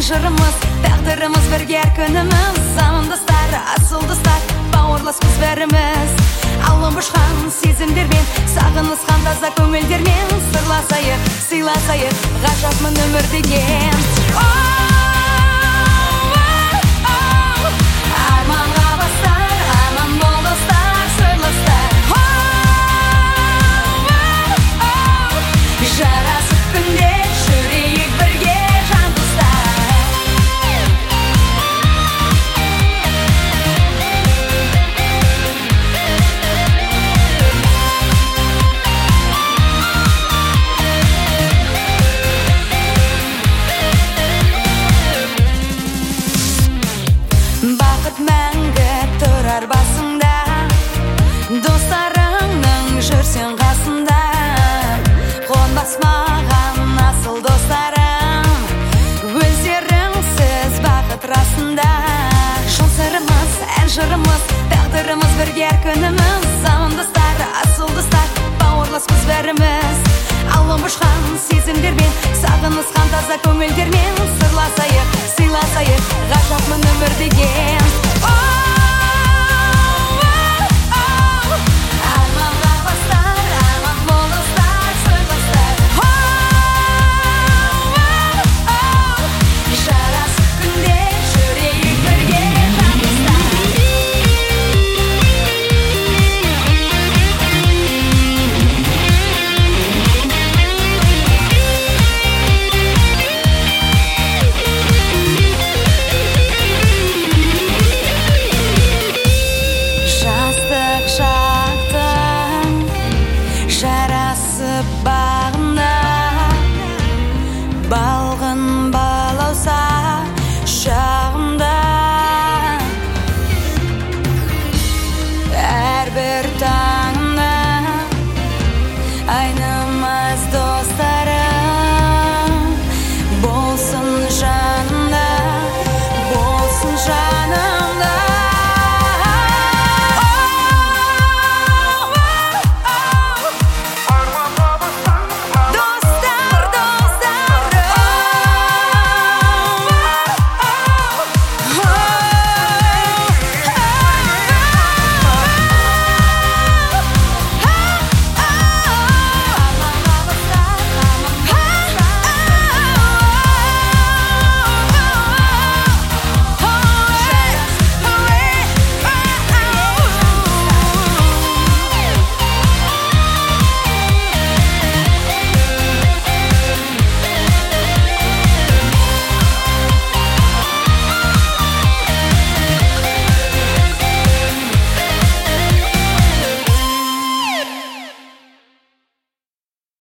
жырымыз, тағдырымыз бірге күніміз. Замандастар, асылдастар, бауырлас біз бәріміз. Алым ұшқан сезімдермен, сағынысқан таза көңілдермен. Сырласайық, сыйласайық, ғажапмын өмір деген. Арманға бастар, арман бол достар, сырластар. Жарасып күнде жүрейік бірге жан достар. Бақыт мәңгі тұрар басыңда, достарыңның жүрсен қасында. Қонбас маған асыл достарым, өздеріңсіз бақыт расында. Жол сырымыз, ән жырымыз, тағдырымыз бірге күніміз. Замандастар, асылдастар, бауырлас біз бәріміз. Алым ұшқан сезімдермен, сағынысқан таза көңілдермен. Сырласайық, сыйласайық, ғажапмын өмір деген.